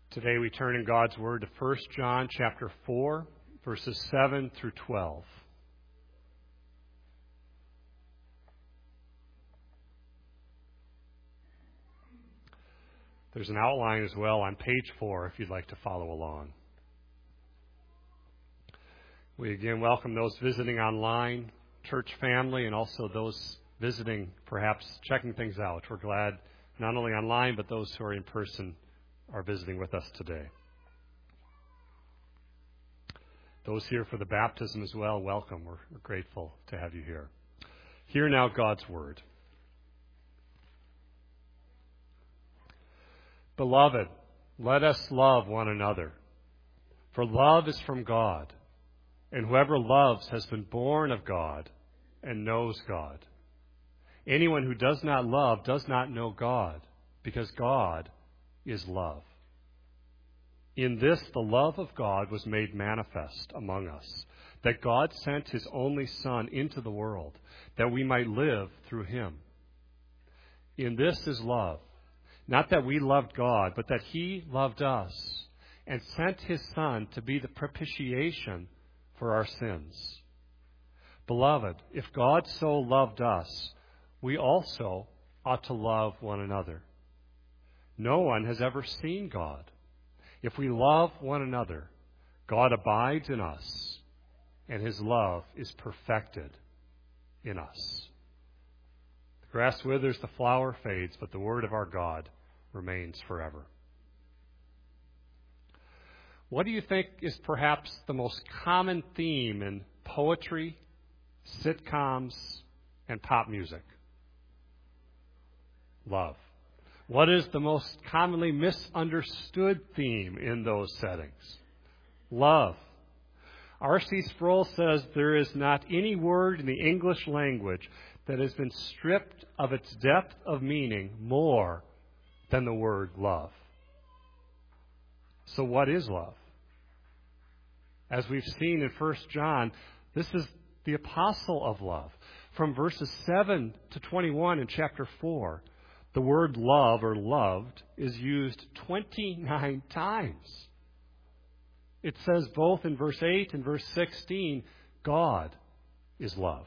Today we turn in God's Word to 1 John chapter 4, verses 7 through 12. There's an outline as well on page 4 if you'd like to follow along. We again welcome those visiting online, church family, and also those visiting, perhaps checking things out. We're glad not only online, but those who are in person are visiting with us today. Those here for the baptism as well, welcome. We're grateful to have you here. Hear now God's Word. Beloved, let us love one another, for love is from God, and whoever loves has been born of God and knows God. Anyone who does not love does not know God, because God is love. In this, the love of God was made manifest among us, that God sent His only Son into the world, that we might live through Him. In this is love, not that we loved God, but that He loved us and sent His Son to be the propitiation for our sins. Beloved, if God so loved us, we also ought to love one another. No one has ever seen God. If we love one another, God abides in us, and His love is perfected in us. The grass withers, the flower fades, but the word of our God remains forever. What do you think is perhaps the most common theme in poetry, sitcoms, and pop music? Love. What is the most commonly misunderstood theme in those settings? Love. R.C. Sproul says there is not any word in the English language that has been stripped of its depth of meaning more than the word love. So what is love? As we've seen in 1 John, this is the apostle of love. From verses 7 to 21 in chapter 4, the word love or loved is used 29 times. It says both in verse 8 and verse 16, God is love.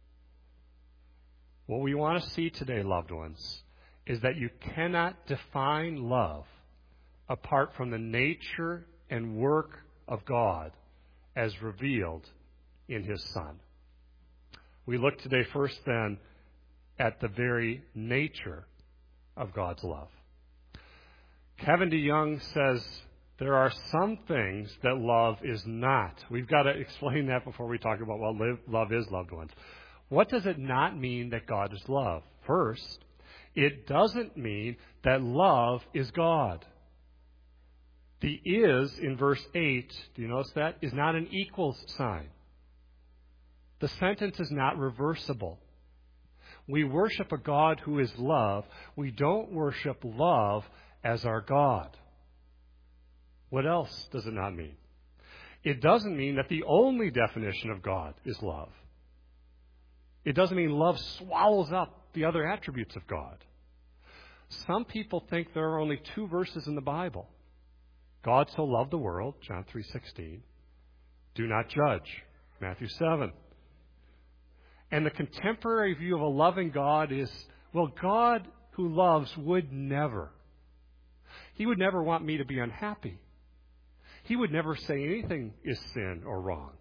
What we want to see today, loved ones, is that you cannot define love apart from the nature and work of God as revealed in His Son. We look today first then at the very nature of God's love. Kevin DeYoung says there are some things that love is not. We've got to explain that before we talk about what love is, loved ones. What does it not mean that God is love? First, it doesn't mean that love is God. The is in verse 8, do you notice that, is not an equals sign. The sentence is not reversible. We worship a God who is love. We don't worship love as our God. What else does it not mean? It doesn't mean that the only definition of God is love. It doesn't mean love swallows up the other attributes of God. Some people think there are only two verses in the Bible. God so loved the world, John 3:16. Do not judge, Matthew 7. And the contemporary view of a loving God is, well, God who loves would never. He would never want me to be unhappy. He would never say anything is sin or wrong.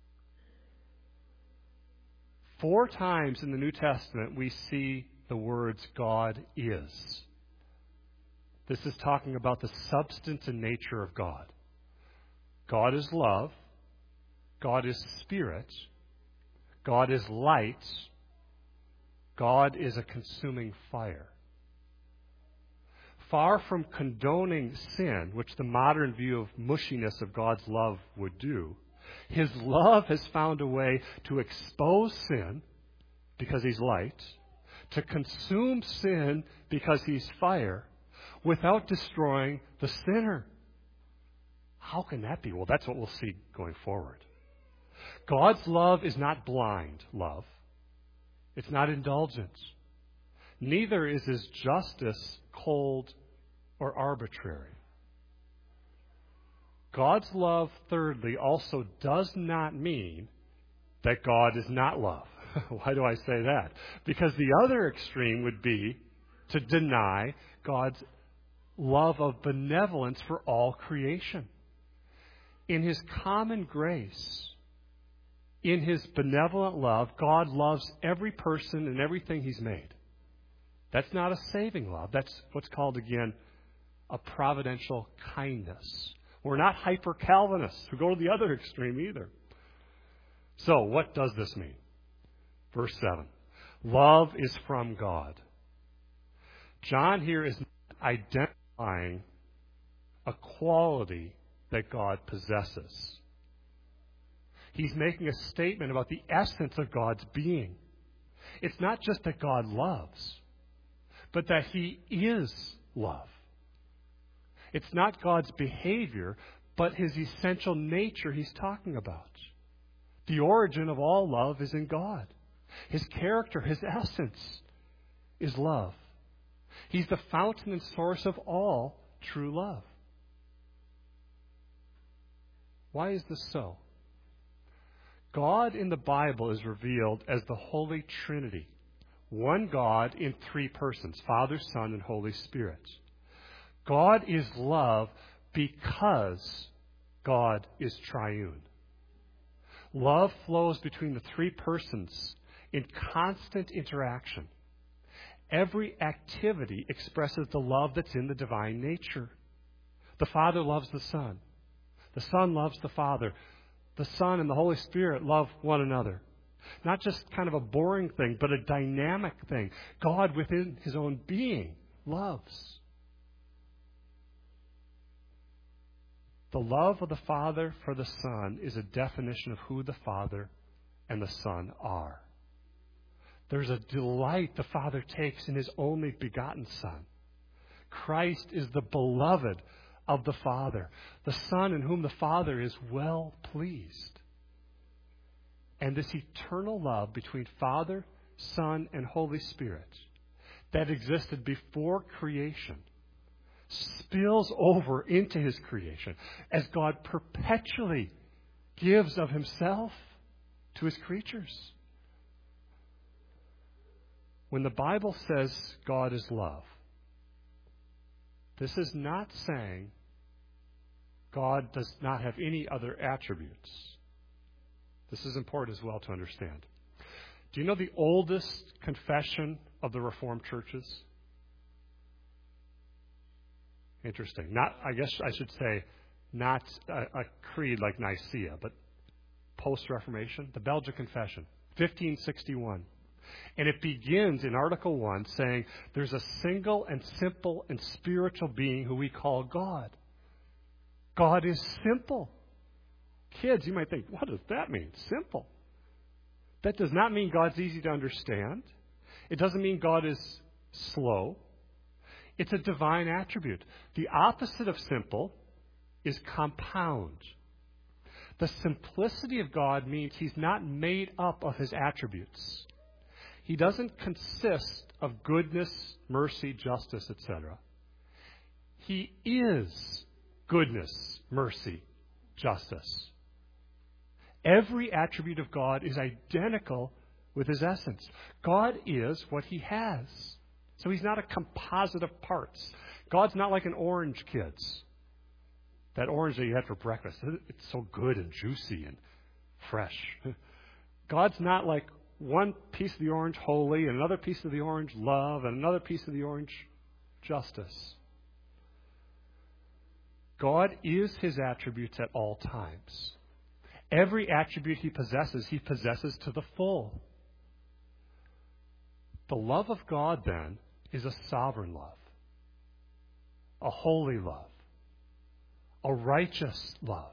4 times in the New Testament we see the words God is. This is talking about the substance and nature of God. God is love. God is spirit. God is light. God is a consuming fire. Far from condoning sin, which the modern view of mushiness of God's love would do, His love has found a way to expose sin because He's light, to consume sin because He's fire, without destroying the sinner. How can that be? Well, that's what we'll see going forward. God's love is not blind love. It's not indulgence. Neither is His justice cold or arbitrary. God's love, thirdly, also does not mean that God is not love. Why do I say that? Because the other extreme would be to deny God's love of benevolence for all creation. In His common grace, in His benevolent love, God loves every person and everything He's made. That's not a saving love. That's what's called, again, a providential kindness. We're not hyper-Calvinists who go to the other extreme either. So, what does this mean? Verse 7. Love is from God. John here is identifying a quality that God possesses. He's making a statement about the essence of God's being. It's not just that God loves, but that He is love. It's not God's behavior, but His essential nature He's talking about. The origin of all love is in God. His character, His essence, is love. He's the fountain and source of all true love. Why is this so? God in the Bible is revealed as the Holy Trinity. One God in three persons, Father, Son, and Holy Spirit. God is love because God is triune. Love flows between the three persons in constant interaction. Every activity expresses the love that's in the divine nature. The Father loves the Son. The Son loves the Father. The Son and the Holy Spirit love one another. Not just kind of a boring thing, but a dynamic thing. God within His own being loves. The love of the Father for the Son is a definition of who the Father and the Son are. There's a delight the Father takes in His only begotten Son. Christ is the beloved of the Father, the Son in whom the Father is well pleased. And this eternal love between Father, Son, and Holy Spirit that existed before creation spills over into His creation as God perpetually gives of Himself to His creatures. When the Bible says God is love, this is not saying God does not have any other attributes. This is important as well to understand. Do you know the oldest confession of the Reformed churches? Interesting. I guess I should say, not a creed like Nicaea, but post-Reformation, the Belgian Confession, 1561. And it begins in Article 1 saying there's a single and simple and spiritual being who we call God. God is simple. Kids, you might think, what does that mean? Simple. That does not mean God's easy to understand. It doesn't mean God is slow. It's a divine attribute. The opposite of simple is compound. The simplicity of God means He's not made up of His attributes. He doesn't consist of goodness, mercy, justice, etc. He is goodness, mercy, justice. Every attribute of God is identical with His essence. God is what He has. So He's not a composite of parts. God's not like an orange, kids. That orange that you had for breakfast, it's so good and juicy and fresh. God's not like one piece of the orange, holy, and another piece of the orange, love, and another piece of the orange, justice. God is His attributes at all times. Every attribute He possesses to the full. The love of God, then, is a sovereign love, a holy love, a righteous love.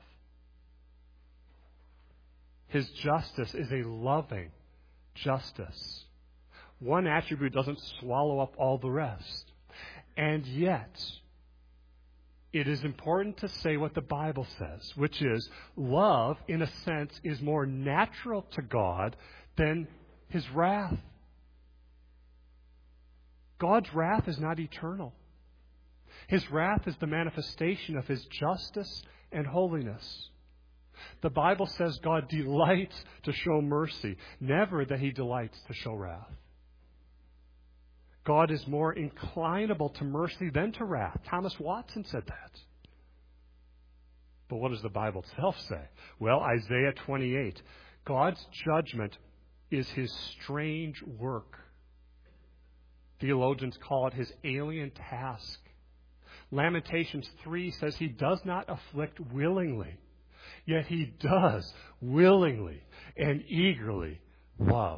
His justice is a loving justice. One attribute doesn't swallow up all the rest. And yet, it is important to say what the Bible says, which is love, in a sense, is more natural to God than His wrath. God's wrath is not eternal. His wrath is the manifestation of His justice and holiness. The Bible says God delights to show mercy, never that He delights to show wrath. God is more inclinable to mercy than to wrath. Thomas Watson said that. But what does the Bible itself say? Well, Isaiah 28. God's judgment is His strange work. Theologians call it His alien task. Lamentations 3 says He does not afflict willingly, yet He does willingly and eagerly love.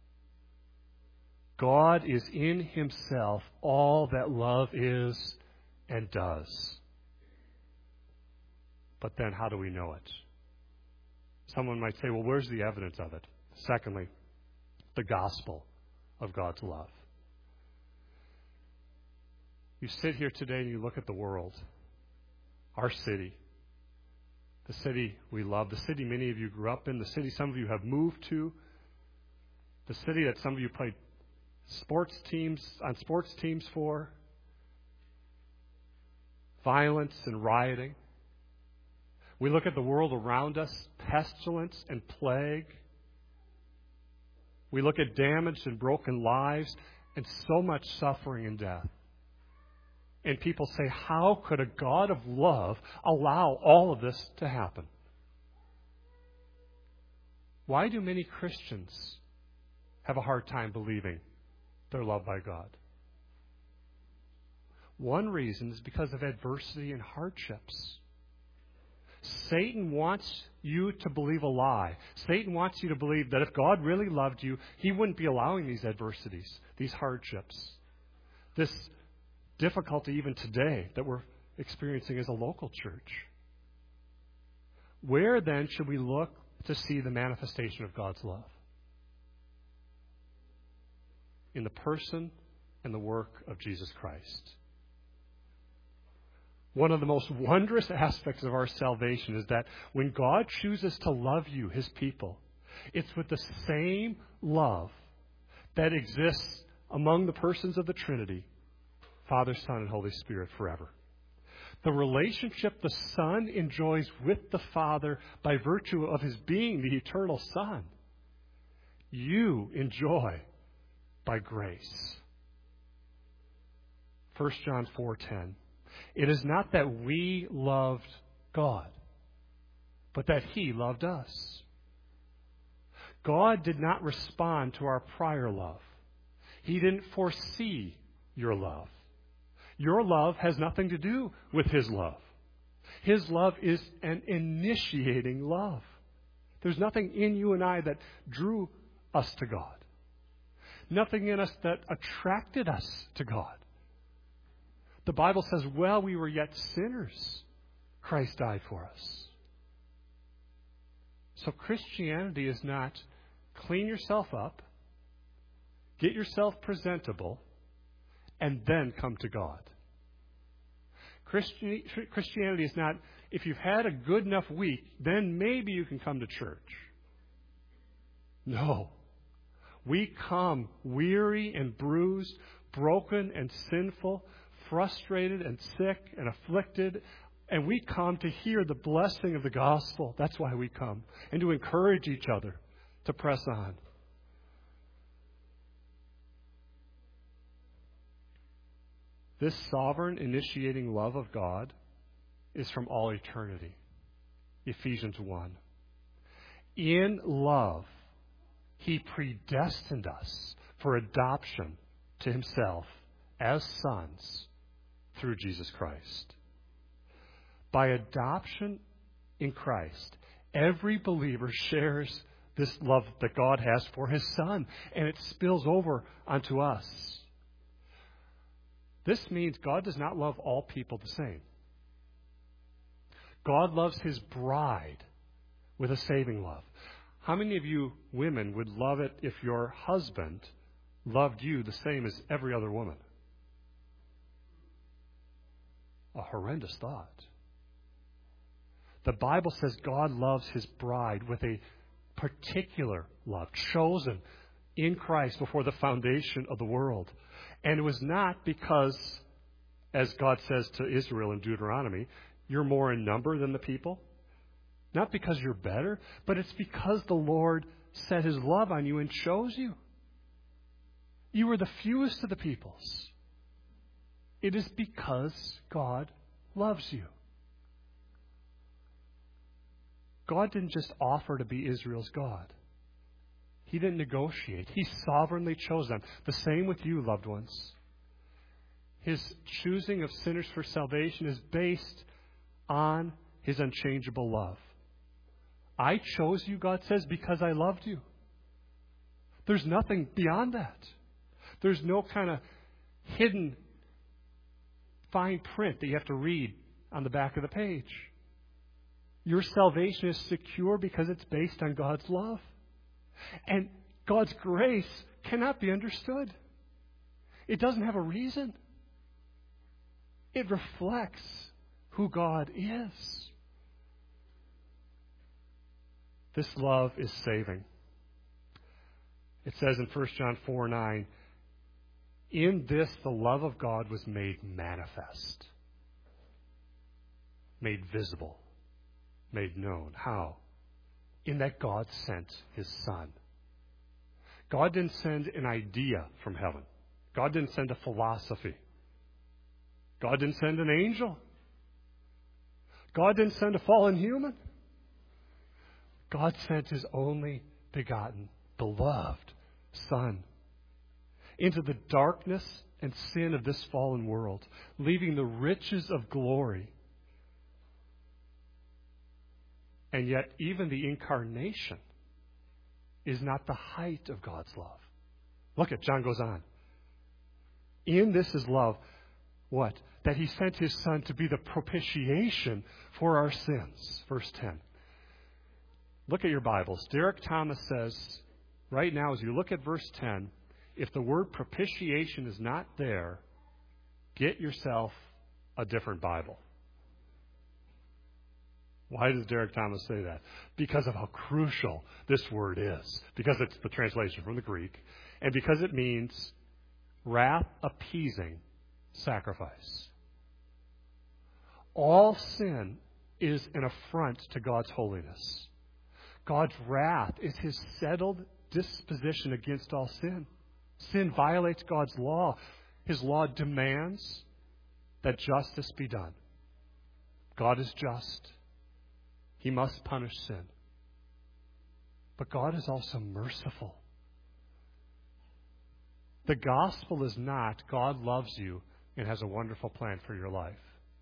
God is in Himself all that love is and does. But then how do we know it? Someone might say, well, where's the evidence of it? Secondly, the gospel of God's love. You sit here today and you look at the world, our city, the city we love, the city many of you grew up in, the city some of you have moved to, the city that some of you played sports teams for, violence and rioting. We look at the world around us, pestilence and plague. We look at damaged and broken lives and so much suffering and death. And people say, how could a God of love allow all of this to happen? Why do many Christians have a hard time believing they're loved by God? One reason is because of adversity and hardships. Satan wants you to believe a lie. Satan wants you to believe that if God really loved you, He wouldn't be allowing these adversities, these hardships, this difficulty even today that we're experiencing as a local church. Where then should we look to see the manifestation of God's love? In the person and the work of Jesus Christ. One of the most wondrous aspects of our salvation is that when God chooses to love you, His people, it's with the same love that exists among the persons of the Trinity, Father, Son, and Holy Spirit forever. The relationship the Son enjoys with the Father by virtue of His being the eternal Son, you enjoy by grace. 1 John 4:10. It is not that we loved God, but that He loved us. God did not respond to our prior love. He didn't foresee your love. Your love has nothing to do with His love. His love is an initiating love. There's nothing in you and I that drew us to God. Nothing in us that attracted us to God. The Bible says, while we were yet sinners, Christ died for us. So Christianity is not clean yourself up, get yourself presentable, and then come to God. Christianity is not, if you've had a good enough week, then maybe you can come to church. No. We come weary and bruised, broken and sinful, frustrated and sick and afflicted, and we come to hear the blessing of the gospel. That's why we come. And to encourage each other to press on. This sovereign initiating love of God is from all eternity. Ephesians 1. In love, He predestined us for adoption to Himself as sons through Jesus Christ. By adoption in Christ, every believer shares this love that God has for His Son, and it spills over onto us. This means God does not love all people the same. God loves His bride with a saving love. How many of you women would love it if your husband loved you the same as every other woman? A horrendous thought. The Bible says God loves His bride with a particular love, chosen in Christ before the foundation of the world. And it was not because, as God says to Israel in Deuteronomy, you're more in number than the people. Not because you're better, but it's because the Lord set His love on you and chose you. You were the fewest of the peoples. It is because God loves you. God didn't just offer to be Israel's God. He didn't negotiate. He sovereignly chose them. The same with you, loved ones. His choosing of sinners for salvation is based on His unchangeable love. I chose you, God says, because I loved you. There's nothing beyond that. There's no kind of hidden fine print that you have to read on the back of the page. Your salvation is secure because it's based on God's love. And God's grace cannot be understood. It doesn't have a reason. It reflects who God is. This love is saving. It says in 1 John 4:9, in this the love of God was made manifest, made visible, made known. How? In that God sent His Son. God didn't send an idea from heaven. God didn't send a philosophy. God didn't send an angel. God didn't send a fallen human. God sent His only begotten, beloved Son into the darkness and sin of this fallen world, leaving the riches of glory. And yet, even the incarnation is not the height of God's love. Look at, John goes on. In this is love. What? That He sent His Son to be the propitiation for our sins. Verse 10. Look at your Bibles. Derek Thomas says, right now, as you look at verse 10, if the word propitiation is not there, get yourself a different Bible. Why does Derek Thomas say that? Because of how crucial this word is. Because it's the translation from the Greek. And because it means wrath-appeasing sacrifice. All sin is an affront to God's holiness. God's wrath is His settled disposition against all sin. Sin violates God's law. His law demands that justice be done. God is just. He must punish sin. But God is also merciful. The gospel is not God loves you and has a wonderful plan for your life.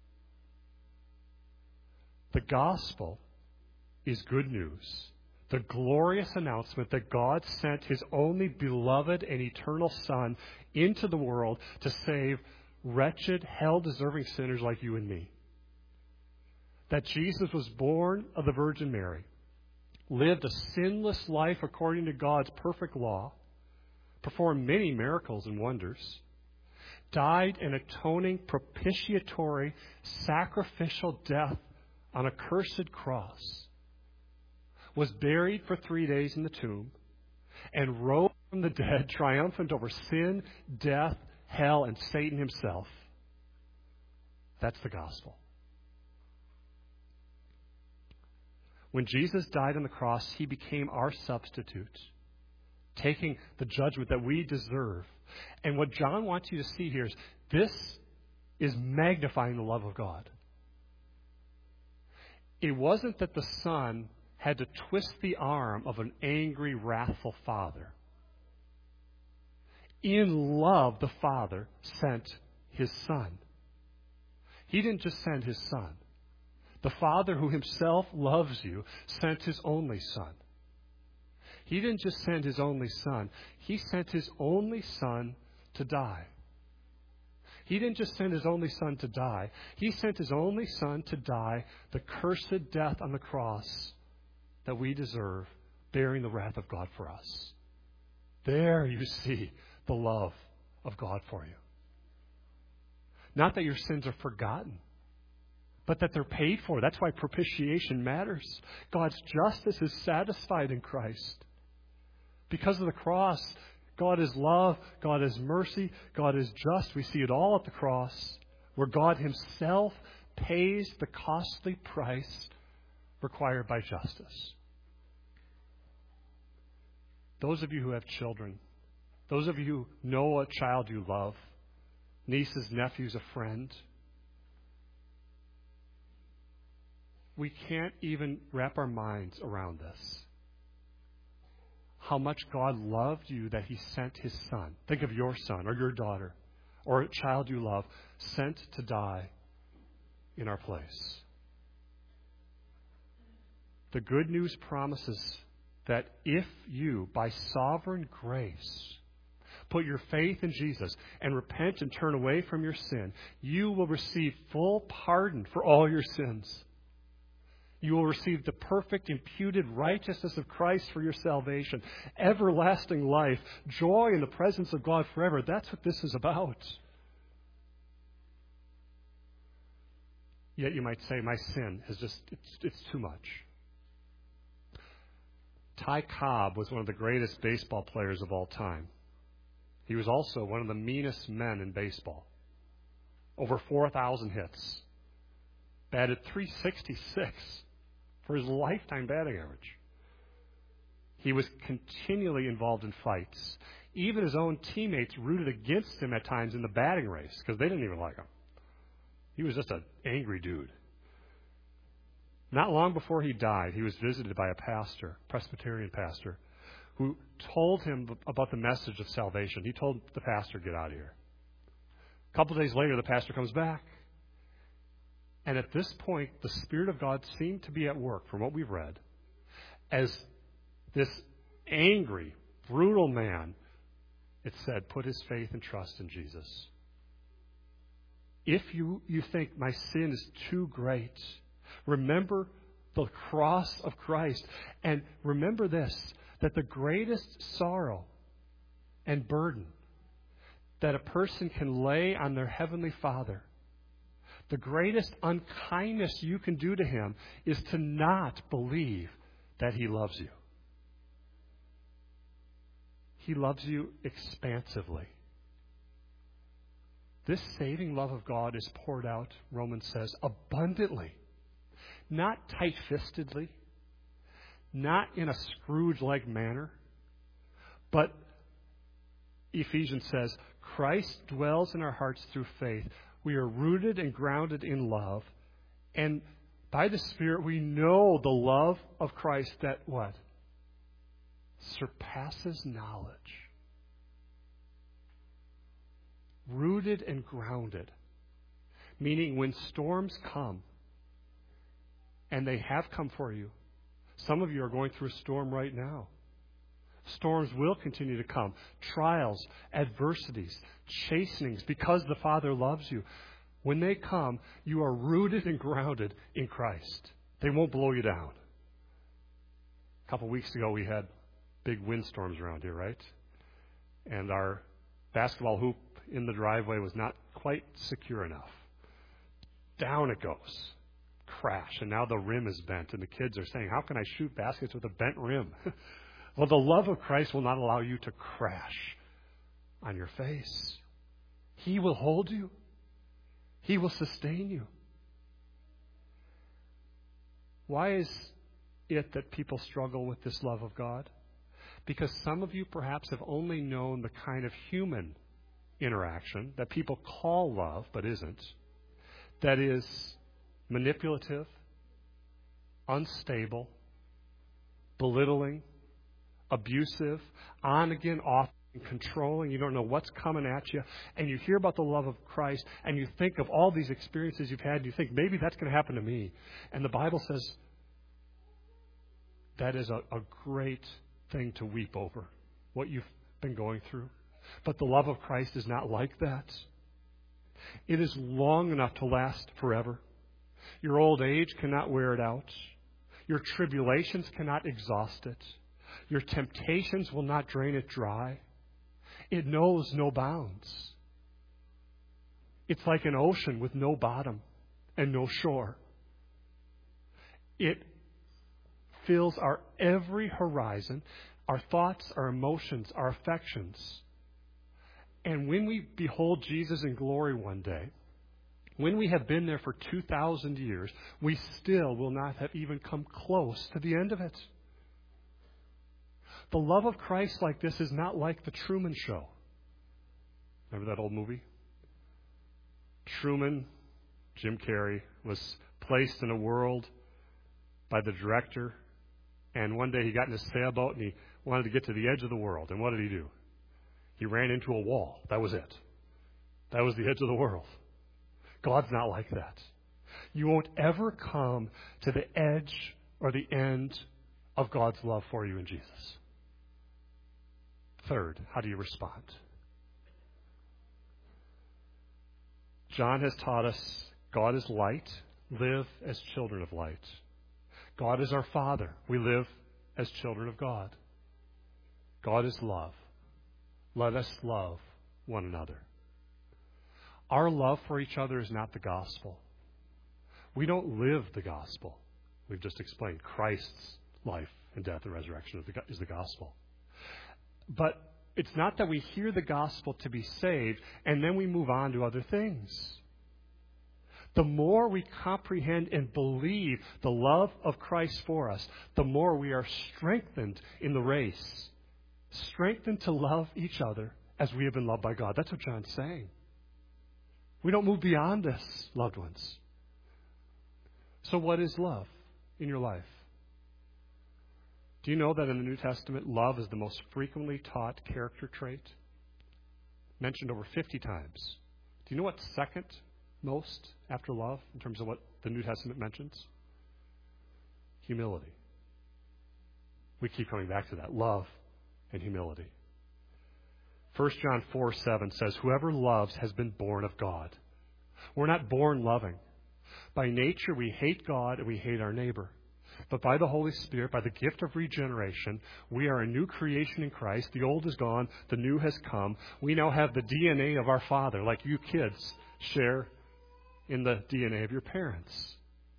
The gospel is good news. The glorious announcement that God sent His only beloved and eternal Son into the world to save wretched, hell-deserving sinners like you and me. That Jesus was born of the Virgin Mary, lived a sinless life according to God's perfect law, performed many miracles and wonders, died an atoning, propitiatory, sacrificial death on a cursed cross, was buried for 3 days in the tomb, and rose from the dead, triumphant over sin, death, hell, and Satan himself. That's the gospel. When Jesus died on the cross, He became our substitute, taking the judgment that we deserve. And what John wants you to see here is this is magnifying the love of God. It wasn't that the Son had to twist the arm of an angry, wrathful Father. In love, the Father sent His Son. He didn't just send His Son. The Father, who Himself loves you, sent His only Son. He didn't just send His only Son. He sent His only Son to die. He didn't just send His only Son to die. He sent His only Son to die the cursed death on the cross that we deserve, bearing the wrath of God for us. There you see the love of God for you. Not that your sins are forgotten, but that they're paid for. That's why propitiation matters. God's justice is satisfied in Christ. Because of the cross, God is love, God is mercy, God is just. We see it all at the cross, where God Himself pays the costly price required by justice. Those of you who have children, those of you who know a child you love, nieces, nephews, a friend, we can't even wrap our minds around this. How much God loved you that He sent His Son. Think of your son or your daughter or a child you love sent to die in our place. The good news promises that if you, by sovereign grace, put your faith in Jesus and repent and turn away from your sin, you will receive full pardon for all your sins. You will receive the perfect imputed righteousness of Christ for your salvation, everlasting life, joy in the presence of God forever. That's what this is about. Yet you might say, my sin is just, it's too much. Ty Cobb was one of the greatest baseball players of all time. He was also one of the meanest men in baseball. Over 4,000 hits. Batted .366 for his lifetime batting average. He was continually involved in fights. Even his own teammates rooted against him at times in the batting race because they didn't even like him. He was just an angry dude. Not long before he died, he was visited by a pastor, Presbyterian pastor, who told him about the message of salvation. He told the pastor, get out of here. A couple of days later, the pastor comes back. And at this point, the Spirit of God seemed to be at work, from what we've read, as this angry, brutal man, it said, put his faith and trust in Jesus. If you think my sin is too great, remember the cross of Christ. And remember this, that the greatest sorrow and burden that a person can lay on their Heavenly Father, the greatest unkindness you can do to Him is to not believe that He loves you. He loves you expansively. This saving love of God is poured out, Romans says, abundantly. Not tight-fistedly, not in a Scrooge-like manner, but Ephesians says, Christ dwells in our hearts through faith. We are rooted and grounded in love, and by the Spirit we know the love of Christ that what? Surpasses knowledge. Rooted and grounded, meaning when storms come, and they have come for you. Some of you are going through a storm right now. Storms will continue to come. Trials, adversities, chastenings, because the Father loves you. When they come, you are rooted and grounded in Christ. They won't blow you down. A couple weeks ago, we had big windstorms around here, right? And our basketball hoop in the driveway was not quite secure enough. Down it goes. Crash. And now the rim is bent. And the kids are saying, how can I shoot baskets with a bent rim? Well, the love of Christ will not allow you to crash on your face. He will hold you. He will sustain you. Why is it that people struggle with this love of God? Because some of you perhaps have only known the kind of human interaction that people call love, but isn't, that is manipulative, unstable, belittling, abusive, on again, off, controlling. You don't know what's coming at you. And you hear about the love of Christ, and you think of all these experiences you've had, and you think, maybe that's going to happen to me. And the Bible says that is a great thing to weep over, what you've been going through. But the love of Christ is not like that. It is long enough to last forever. Your old age cannot wear it out. Your tribulations cannot exhaust it. Your temptations will not drain it dry. It knows no bounds. It's like an ocean with no bottom and no shore. It fills our every horizon, our thoughts, our emotions, our affections. And when we behold Jesus in glory one day, When we have been there for 2,000 years, we still will not have even come close to the end of it. The love of Christ like this is not like the Truman Show. Remember that old movie? Truman, Jim Carrey, was placed in a world by the director, and one day he got in his sailboat and he wanted to get to the edge of the world. And what did he do? He ran into a wall. That was it. That was the edge of the world. God's not like that. You won't ever come to the edge or the end of God's love for you in Jesus. Third, how do you respond? John has taught us God is light. Live as children of light. God is our Father. We live as children of God. God is love. Let us love one another. Our love for each other is not the gospel. We don't live the gospel. We've just explained Christ's life and death and resurrection is the gospel. But it's not that we hear the gospel to be saved and then we move on to other things. The more we comprehend and believe the love of Christ for us, the more we are strengthened in the race. Strengthened to love each other as we have been loved by God. That's what John's saying. We don't move beyond this, loved ones. So what is love in your life? Do you know that in the New Testament, love is the most frequently taught character trait? Mentioned over 50 times. Do you know what's second most after love in terms of what the New Testament mentions? Humility. We keep coming back to that. Love and humility. 1 John 4:7 says, whoever loves has been born of God. We're not born loving. By nature, we hate God and we hate our neighbor. But by the Holy Spirit, by the gift of regeneration, we are a new creation in Christ. The old is gone. The new has come. We now have the DNA of our Father, like you kids share in the DNA of your parents.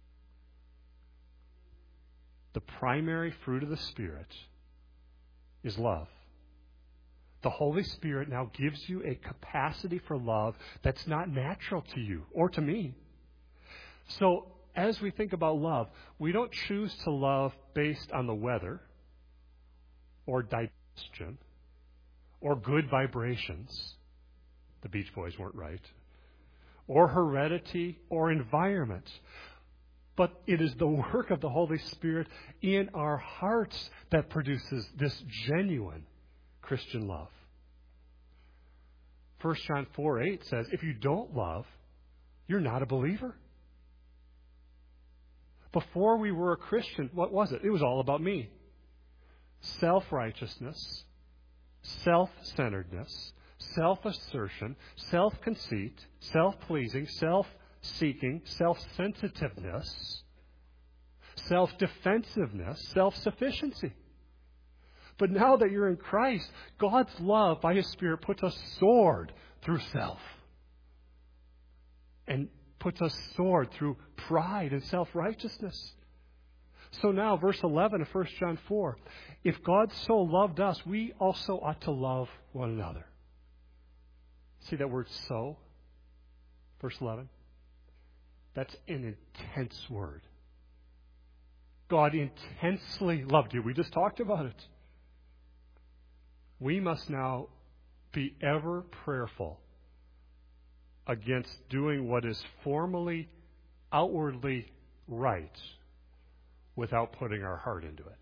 The primary fruit of the Spirit is love. The Holy Spirit now gives you a capacity for love that's not natural to you or to me. So, as we think about love, we don't choose to love based on the weather or digestion or good vibrations. The Beach Boys weren't right. Or heredity or environment. But it is the work of the Holy Spirit in our hearts that produces this genuine Christian love. 1 John 4:8 says, if you don't love, you're not a believer. Before we were a Christian, what was it? It was all about me. Self-righteousness, self-centeredness, self-assertion, self-conceit, self-pleasing, self-seeking, self-sensitiveness, self-defensiveness, self-sufficiency. But now that you're in Christ, God's love by His Spirit puts a sword through self. And puts a sword through pride and self-righteousness. So now, verse 11 of 1 John 4, if God so loved us, we also ought to love one another. See that word so? Verse 11? That's an intense word. God intensely loved you. We just talked about it. We must now be ever prayerful against doing what is formally, outwardly right without putting our heart into it.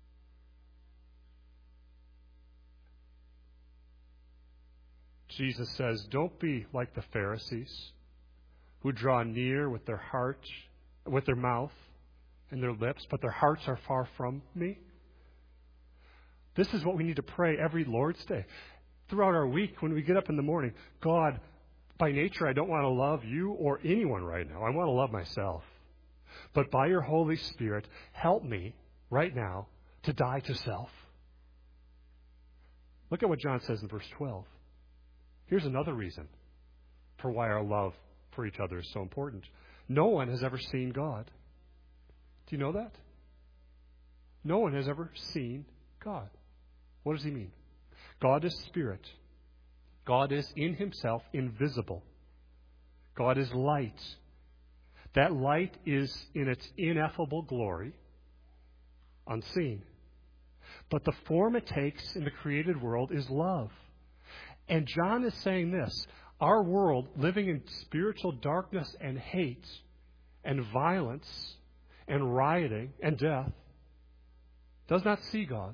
Jesus says, don't be like the Pharisees who draw near with their heart, with their mouth and their lips, but their hearts are far from me. This is what we need to pray every Lord's Day. Throughout our week, when we get up in the morning, God, by nature, I don't want to love you or anyone right now. I want to love myself. But by your Holy Spirit, help me right now to die to self. Look at what John says in verse 12. Here's another reason for why our love for each other is so important. No one has ever seen God. Do you know that? No one has ever seen God. What does he mean? God is spirit. God is in himself invisible. God is light. That light is in its ineffable glory, unseen. But the form it takes in the created world is love. And John is saying this: our world, living in spiritual darkness and hate and violence and rioting and death, does not see God.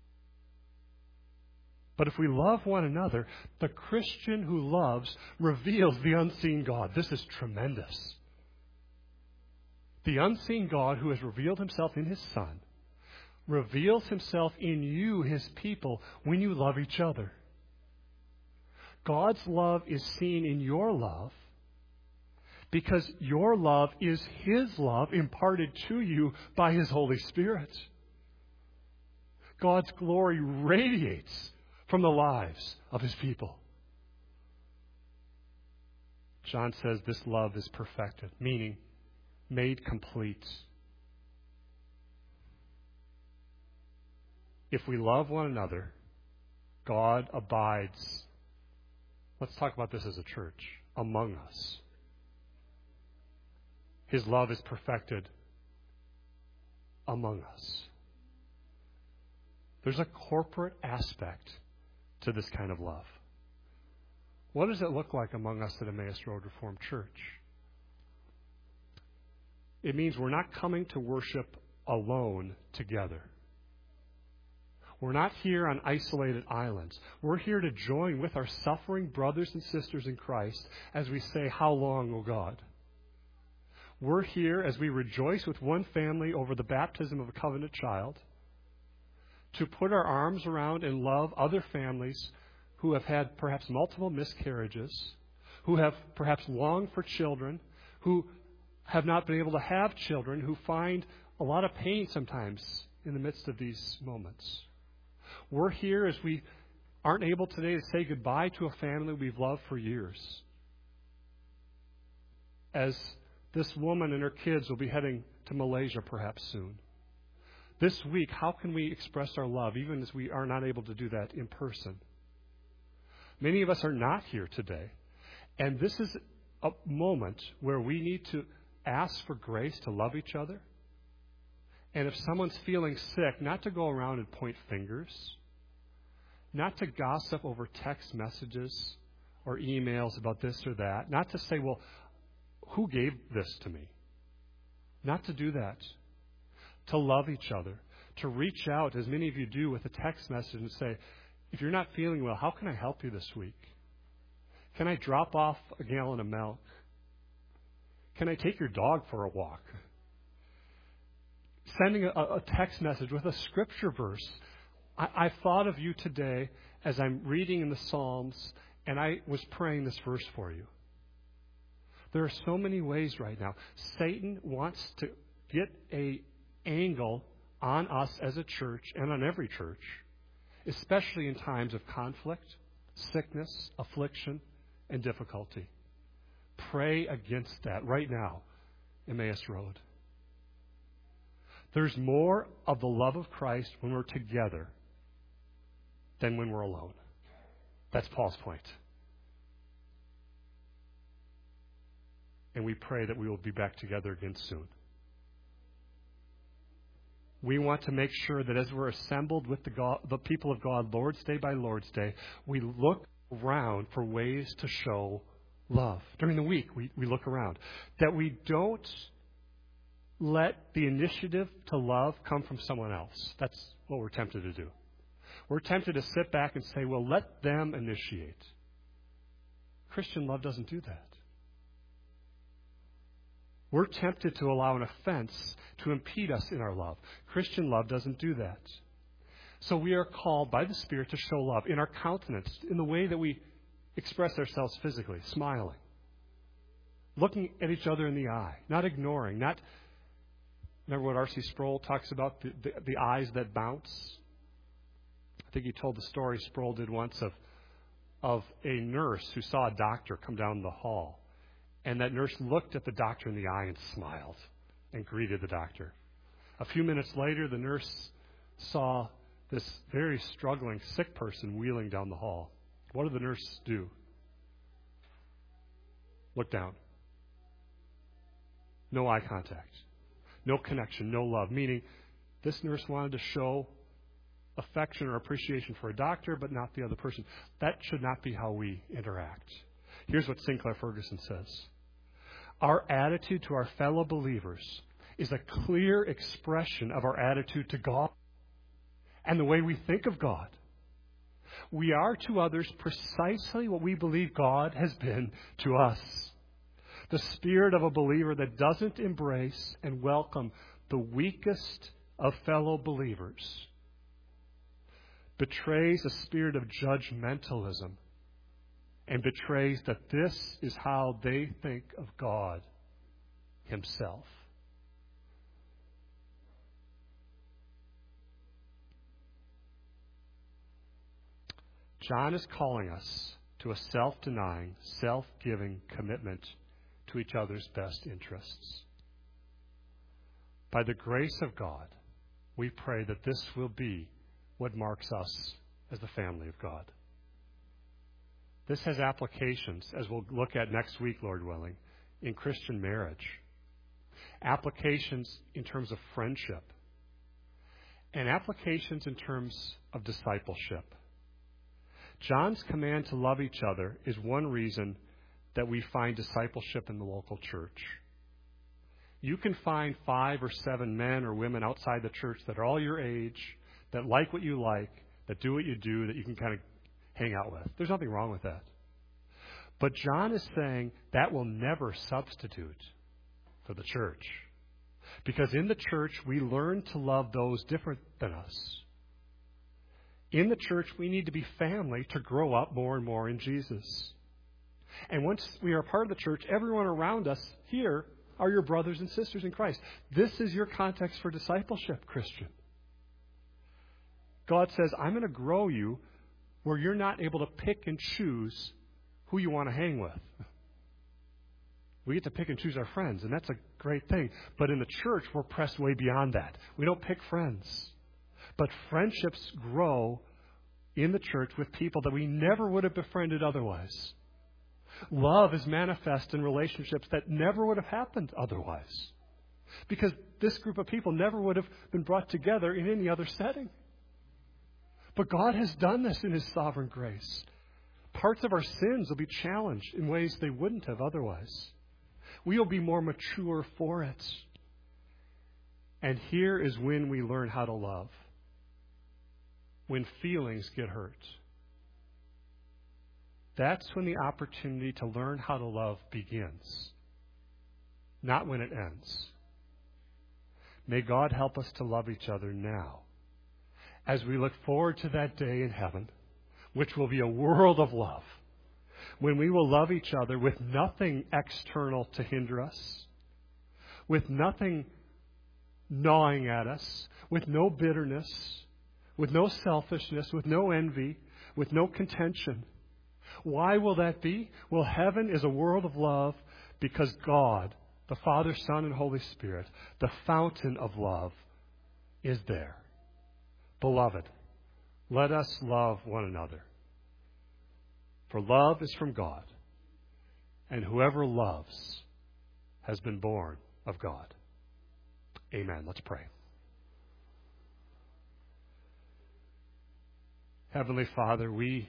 But if we love one another, the Christian who loves reveals the unseen God. This is tremendous. The unseen God who has revealed himself in his Son reveals himself in you, his people, when you love each other. God's love is seen in your love because your love is his love imparted to you by his Holy Spirit. God's glory radiates from the lives of his people. John says this love is perfected, meaning made complete. If we love one another, God abides. Let's talk about this as a church, among us. His love is perfected among us. There's a corporate aspect to this kind of love. What does it look like among us at Emmaus Road Reformed Church? It means we're not coming to worship alone together. We're not here on isolated islands. We're here to join with our suffering brothers and sisters in Christ as we say, "How long, O God?" We're here as we rejoice with one family over the baptism of a covenant child, to put our arms around and love other families who have had perhaps multiple miscarriages, who have perhaps longed for children, who have not been able to have children, who find a lot of pain sometimes in the midst of these moments. We're here as we aren't able today to say goodbye to a family we've loved for years. As this woman and her kids will be heading to Malaysia perhaps soon. This week, how can we express our love even as we are not able to do that in person? Many of us are not here today. And this is a moment where we need to ask for grace to love each other. And if someone's feeling sick, not to go around and point fingers, not to gossip over text messages or emails about this or that, not to say, well, who gave this to me? Not to do that. To love each other. To reach out, as many of you do, with a text message and say, if you're not feeling well, how can I help you this week? Can I drop off a gallon of milk? Can I take your dog for a walk? Sending a text message with a scripture verse. I thought of you today as I'm reading in the Psalms, and I was praying this verse for you. There are so many ways right now. Satan wants to get an angle on us as a church and on every church, especially in times of conflict, sickness, affliction, and difficulty. Pray against that right now, Emmaus Road. There's more of the love of Christ when we're together than when we're alone. That's Paul's point. And we pray that we will be back together again soon. We want to make sure that as we're assembled with the people of God, Lord's Day by Lord's Day, we look around for ways to show love. During the week, we look around. That we don't let the initiative to love come from someone else. That's what we're tempted to do. We're tempted to sit back and say, well, let them initiate. Christian love doesn't do that. We're tempted to allow an offense to impede us in our love. Christian love doesn't do that. So we are called by the Spirit to show love in our countenance, in the way that we express ourselves physically, smiling, looking at each other in the eye, not ignoring, not... Remember what R.C. Sproul talks about, the eyes that bounce? I think he told the story Sproul did once of a nurse who saw a doctor come down the hall. And that nurse looked at the doctor in the eye and smiled and greeted the doctor. A few minutes later, the nurse saw this very struggling sick person wheeling down the hall. What did the nurse do? Look down. No eye contact. No connection, no love. Meaning, this nurse wanted to show affection or appreciation for a doctor, but not the other person. That should not be how we interact. Here's what Sinclair Ferguson says. Our attitude to our fellow believers is a clear expression of our attitude to God and the way we think of God. We are to others precisely what we believe God has been to us. The spirit of a believer that doesn't embrace and welcome the weakest of fellow believers betrays a spirit of judgmentalism and betrays that this is how they think of God Himself. John is calling us to a self-denying, self-giving commitment to each other's best interests. By the grace of God, we pray that this will be what marks us as the family of God. This has applications, as we'll look at next week, Lord willing, in Christian marriage. Applications in terms of friendship. And applications in terms of discipleship. John's command to love each other is one reason that we find discipleship in the local church. You can find 5 or 7 men or women outside the church that are all your age, that like what you like, that do what you do, that you can kind of hang out with. There's nothing wrong with that. But John is saying that will never substitute for the church. Because in the church, we learn to love those different than us. In the church, we need to be family to grow up more and more in Jesus. And once we are part of the church, everyone around us here are your brothers and sisters in Christ. This is your context for discipleship, Christian. God says, I'm going to grow you where you're not able to pick and choose who you want to hang with. We get to pick and choose our friends, and that's a great thing. But in the church, we're pressed way beyond that. We don't pick friends. But friendships grow in the church with people that we never would have befriended otherwise. Love is manifest in relationships that never would have happened otherwise. Because this group of people never would have been brought together in any other setting. But God has done this in His sovereign grace. Parts of our sins will be challenged in ways they wouldn't have otherwise. We will be more mature for it. And here is when we learn how to love. When feelings get hurt. That's when the opportunity to learn how to love begins. Not when it ends. May God help us to love each other now. As we look forward to that day in heaven, which will be a world of love, when we will love each other with nothing external to hinder us, with nothing gnawing at us, with no bitterness, with no selfishness, with no envy, with no contention. Why will that be? Well, heaven is a world of love because God, the Father, Son, and Holy Spirit, the fountain of love, is there. Beloved, let us love one another. For love is from God, and whoever loves has been born of God. Amen. Let's pray. Heavenly Father, we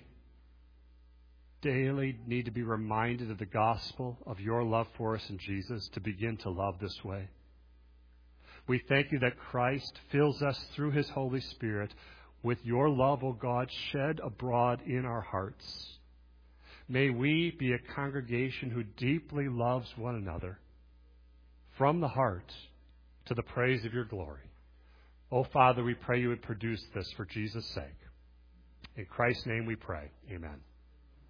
daily need to be reminded of the gospel of your love for us in Jesus to begin to love this way. We thank you that Christ fills us through His Holy Spirit with your love, O God, shed abroad in our hearts. May we be a congregation who deeply loves one another from the heart to the praise of your glory. O Father, we pray you would produce this for Jesus' sake. In Christ's name we pray. Amen.